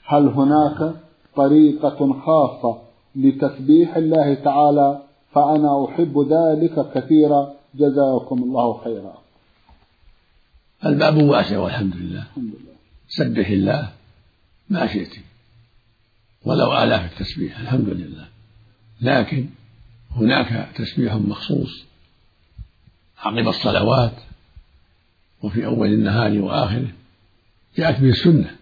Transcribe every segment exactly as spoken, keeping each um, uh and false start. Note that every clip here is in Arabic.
هل هناك طريقة خاصة لتسبيح الله تعالى؟ فأنا أحب ذلك كثيرا، جزاكم الله خيرا. الباب واسع والحمد لله. سبح الله ما شئت ولو آلاف التسبيح الحمد لله، لكن هناك تسبيح مخصوص عقب الصلوات وفي أول النهار وآخره جاءت به السنة،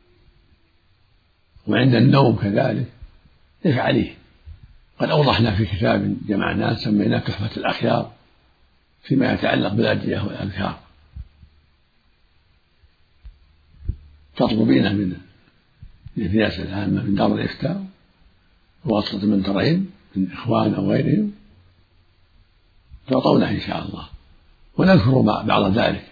وعند النوم كذلك ليس عليه. قد أوضحنا في كتاب جمعناه سميناه تحفة الأخيار فيما يتعلق بالأدعية والأذكار، تطلبين من الرئاسة العامة من دار الإفتاء بواسطة من ترين من إخوان أو غيرهم تعطونه إن شاء الله، ونذكر بعض ذلك.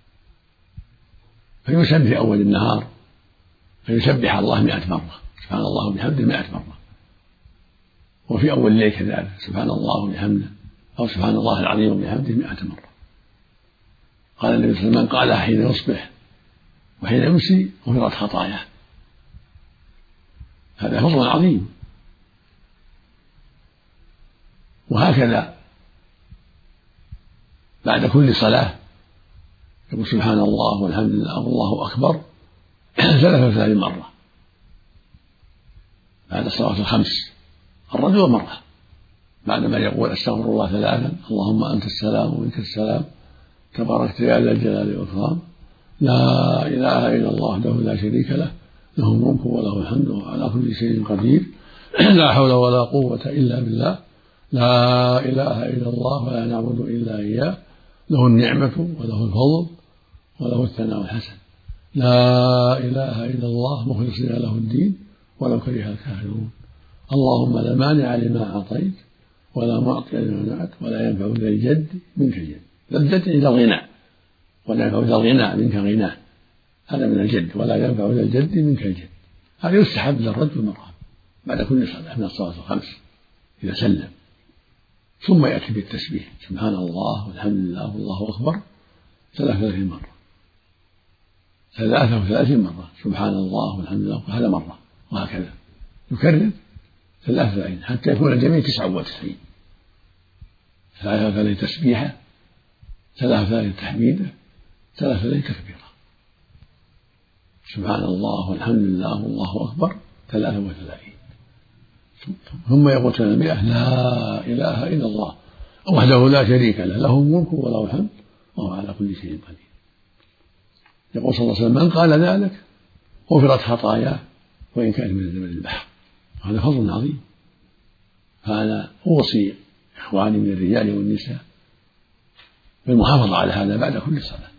فيسبح في أول النهار فيسبح الله مئة مرة، سبحان الله وبحمده مئة مرة، وفي أول الليل كذلك سبحان الله وبحمده أو سبحان الله العظيم وبحمده مئة مرة. قال النبي صلى الله عليه وسلم من قالها حين يصبح وحين يمسي غفرت خطاياه. هذا فضل عظيم. وهكذا بعد كل صلاة يقول سبحان الله والحمد لله والله أكبر ثلاث وثلاثين مرة بعد الصلوات الخمس، الرجل مرة بعدما يقول استغفر الله ثلاثا اللهم أنت السلام ومنك السلام تباركت يا ذا الجلال والإكرام لا إله إلا الله وحده لا شريك له له الملك وله الحمد وعلى كل شيء قدير لا حول ولا قوة إلا بالله لا إله إلا الله ولا نعبد إلا إياه له النعمة وله الفضل وله الثناء الحسن لا إله إلا الله مخلصين له الدين ولو كره الكافرون اللهم لا مانع لما أعطيت ولا معطي لما منعت ولا ينفع ذا الجد منك الجد. ذا الجد إلى الغنى ولا ينفع ذا الغنى منك غناه، هذا من الجد. ولا ينفع ذا الجد منك الجد. هذا يستحب للرجل مرة بعد كل صلاة من الصلاة الخمس إذا سلم، ثم يأتي بالتسبيح سبحان الله والحمد لله والله أكبر ثلاث وثلاثين مرة ثلاثة وثلاثين مرة سبحان الله والحمد لله هذا مرة، وهكذا يكرر ثلاثة وثلاثين حتى يكون الجميع تسعة وتسعين. ثلاثة وثلاثين تسبيحة ثلاثة وثلاثين تحميدة ثلاثة وثلاثين تكبيرة سبحان الله والحمد لله والله أكبر ثلاثة وثلاثين. ثم يقول ثلاثمائة لا إله إلا الله وحده لا شريك له له الملك وله الحمد وهو على كل شيء قدير. يقول صلى الله عليه وسلم من قال ذلك غفرت خطاياه وإن كانت من زبد البحر. هذا فضل عظيم. فأنا أوصي إخواني من الرجال والنساء بالمحافظة على هذا بعد كل صلاة.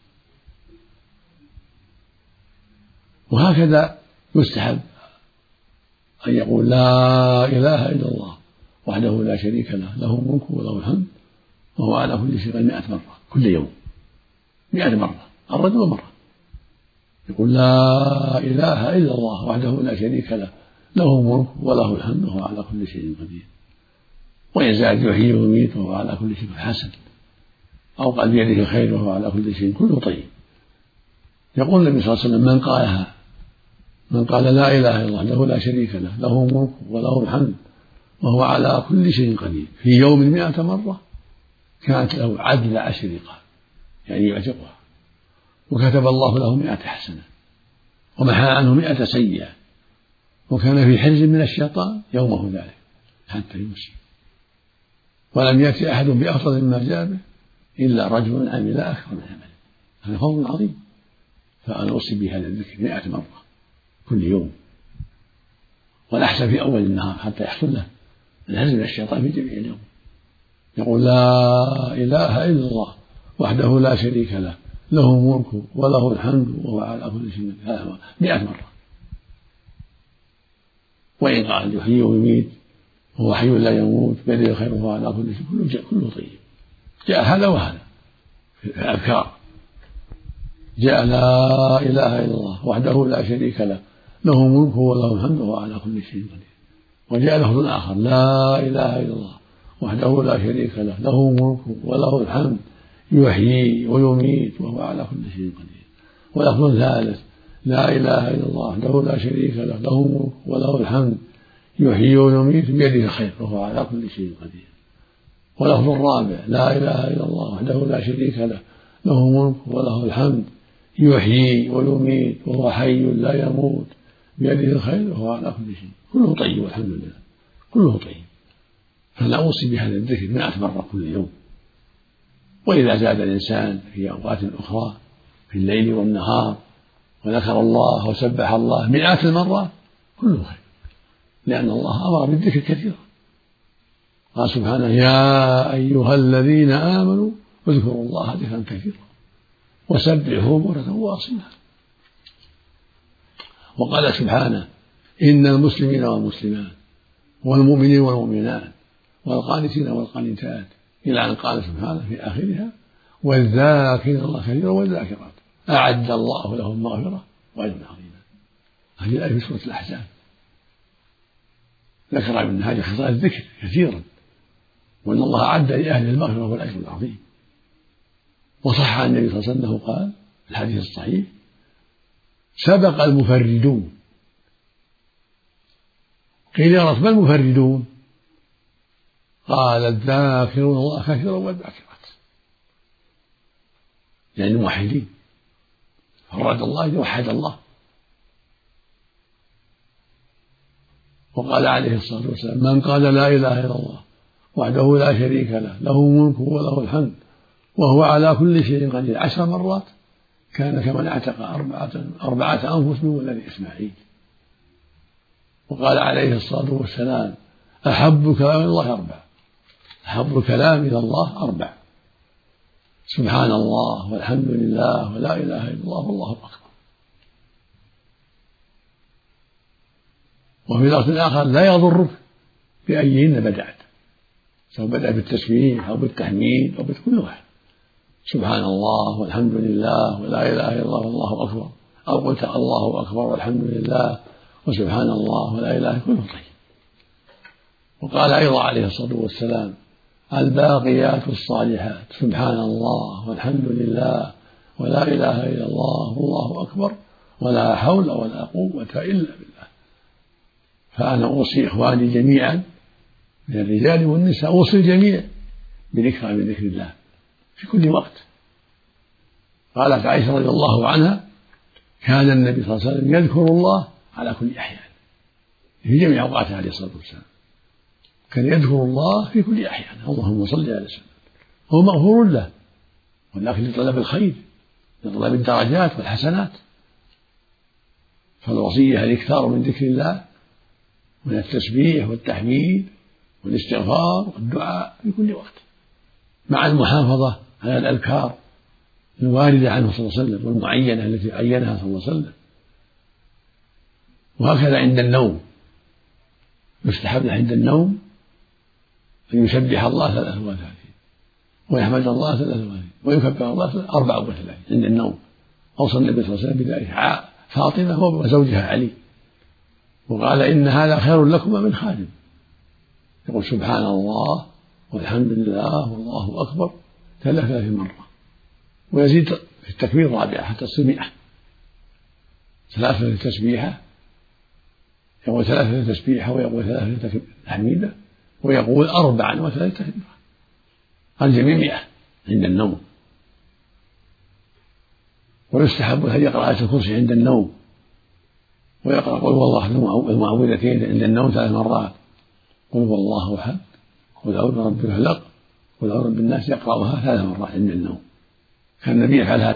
وهكذا يستحب أن يقول لا إله إلا الله وحده لا شريك له له الملك وله الحمد وهو على كل شيء مئة مرة كل يوم مئة مرة الرجل مرة. يقول لا إله إلا الله وحده لا شريك له له الملك وله الحمد وهو على كل شيء قدير. وإن زاد يحيي ويميت وهو على كل شيء حسن أو قال بيده خير وهو على كل شيء كله طيب. يقول النبي صلى الله عليه وسلم من قالها من قال لا إله إلا الله وحده لا شريك له له الملك وله الحمد وهو على كل شيء قدير في يوم مئة مرة كانت له عدل عشر رقاب يعني يعتقها، وكتب الله له مئة حسنة ومحى عنه مئة سيئة، وكان في حرز من الشيطان يومه ذلك حتى يمسي. ولم يأتي أحد بأفضل مما جاء به إلا رجل عمل أكثر من عمله. هذا فضل عظيم. فأنا أوصي بهذا الذكر مئة مرة كل يوم، والأحسن في أول النهار حتى يحصل له الحرز من الشيطان في جميع اليوم. يقول لا إله إلا الله وحده لا شريك له له الملك وله الحمد وهو على كل شيء قدير مئة مرة. وإن قال يحيي ويميت وهو حي لا يموت بيده الخير وهو على كل شيء كله طيب. جاء هذا وهذا في الأذكار. جاء لا إله إلا الله وحده لا شريك له له الملك وله الحمد وهو على كل شيء قدير. وجاء لفظ آخر لا إله إلا الله وحده لا شريك له له الملك وله الحمد يحيي ويميت وهو على كل شيء قدير. ولفظ ثالث لا إله إلا الله وحده لا شريك له له الملك وله الحمد يحيي ويميت بيده الخير وهو على كل شيء قدير. واللفظ الرابع لا إله إلا الله وحده لا شريك له له الملك وله الحمد يحيي ويميت وهو حي لا يموت بيده الخير وهو على كل شيء. كله طيب والحمد لله كله طيب. فلا أوصي بهذا الذكر مئة مرة كل يوم. وإذا زاد الإنسان في أوقات أخرى في الليل والنهار وذكر الله وسبح الله مئات المرات كله خير، لأن الله أمر بالذكر كثيرا. قال سبحانه يا أيها الذين آمنوا اذكروا الله ذكرا كثيرا وسبحوه بكرة وأصيلا. وقال سبحانه إن المسلمين والمسلمات والمؤمنين والمؤمنات والقانتين والقانتات إلى أن قال سبحانه في آخرها والذاكرين الله كثيرا والذاكرات أعد الله لهم مغفرة وأجرا عظيما. هذه الآية في سورة الأحزاب ذكر ابن هذه خصائص الذكر كثيرا، وأن الله أعد لأهل المغفرة والأجر العظيم. وصح عن النبي صلى الله عليه وسلم قال في الحديث الصحيح سبق المفردون. قيل يا رب ما المفردون؟ قال الذاكرون الله كثيرا والذاكرات، يعني الموحدين فرد الله وحد الله. وقال عليه الصلاة والسلام من قال لا إله إلا الله وحده لا شريك له له الملك وله الحمد وهو على كل شيء قدير عشر مرات كان كمن اعتق أربعة, أربعة أنفس من ولد إسماعيل. وقال عليه الصلاة والسلام أحب كلام الله أربع أحب الكلام إلى الله أربع سبحان الله والحمد لله ولا إله إلا الله والله أكبر. وفي لفظ آخر لا يضرك بأيهن بدأت، سواء بدأ بالتسبيح أو بالتحميد أو بكل واحد سبحان الله والحمد لله ولا إله إلا الله والله أكبر، أو قلت الله أكبر والحمد لله وسبحان الله ولا إله كله طيب. وقال أيضا عليه الصلاة والسلام الباقيات الصالحات سبحان الله والحمد لله ولا إله إلا الله والله أكبر ولا حول ولا قوة إلا بالله. فأنا أوصي إخواني جميعا من الرجال والنساء أوصي الجميع بذكر من ذكر الله في كل وقت. قالت عائشة رضي الله عنها كان النبي صلى الله عليه وسلم يذكر الله على كل أحيان في جميع أوقاته عليه الصلاة والسلام، كان يذكر الله في كل أحيان اللهم صل على وسلم. هو مغفور له ولكن لطلب الخير لطلب الدرجات والحسنات. فالوصية الإكثار من ذكر الله من التسبيح والتحميد والاستغفار والدعاء في كل وقت، مع المحافظة على الأذكار الواردة عنه صلى الله عليه وسلم والمعينة التي عينها صلى الله عليه وسلم. وهكذا عند النوم يستحب عند النوم أن يسبح الله ثلاث وثلاثين ويحمد الله ثلاث وثلاثين ويكبر الله أربع وثلاثين عند النوم. أوصى النبي صلى الله عليه وسلم بذلك فاطمة وزوجها علي، وقال إن هذا خير لكما من خادم. يقول سبحان الله والحمد لله والله أكبر ثلاثة مرة، ويزيد في التكبير رابعة حتى تصير مئة. ثلاثة تسبيحة يقول ثلاثة تسبيحة ويقول ثلاثة تحميدة ويقول أربعا وثلاثة تكبيرة، الجميع مئة عند النوم. ويستحب أن يقرأ آية الكرسي عند النوم، ويقرأ قل هو الله المعوذتين عند النوم ثلاث مرات، قل هو الله أحد قل أعوذ برب الفلق قل أعوذ برب الناس، يقرأها ثلاث مرات عند النوم. كان النبي يفعلها